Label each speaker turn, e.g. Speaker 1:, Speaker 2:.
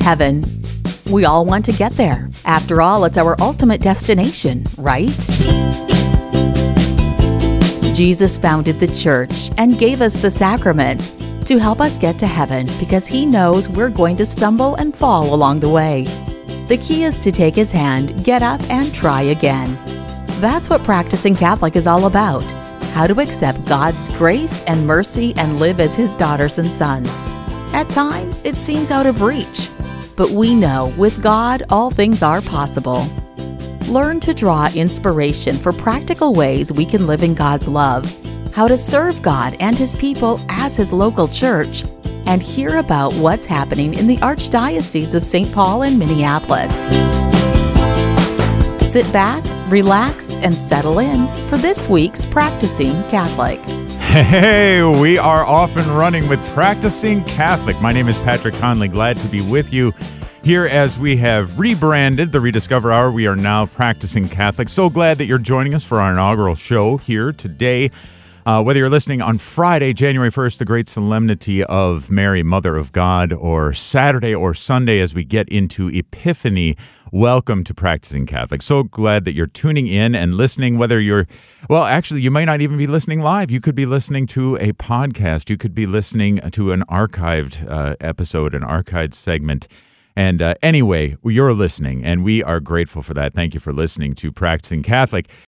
Speaker 1: heaven. We all want to get there. After all, it's our ultimate destination, right? Jesus founded the church and gave us the sacraments to help us get to heaven because he knows we're going to stumble and fall along the way. The key is to take his hand, get up, and try again. That's what Practicing Catholic is all about. How to accept God's grace and mercy and live as his daughters and sons. At times, it seems out of reach. But we know with God, all things are possible. Learn to draw inspiration for practical ways we can live in God's love, how to serve God and his people as his local church, and hear about what's happening in the Archdiocese of St. Paul and Minneapolis. Sit back, relax, and settle in for this week's Practicing Catholic.
Speaker 2: Hey, we are off and running with Practicing Catholic. My name is Patrick Conley. Glad to be with you here as we have rebranded the Rediscover Hour. We are now Practicing Catholic. So glad that you're joining us for our inaugural show here today. Whether you're listening on Friday, January 1st, the great solemnity of Mary, Mother of God, or Saturday or Sunday as we get into Epiphany, welcome to Practicing Catholic. So glad that you're tuning in and listening, whether you're, well, actually, you might not even be listening live. You could be listening to a podcast. You could be listening to an archived episode, an archived segment. And anyway, you're listening, and we are grateful for that. Thank you for listening to Practicing Catholic.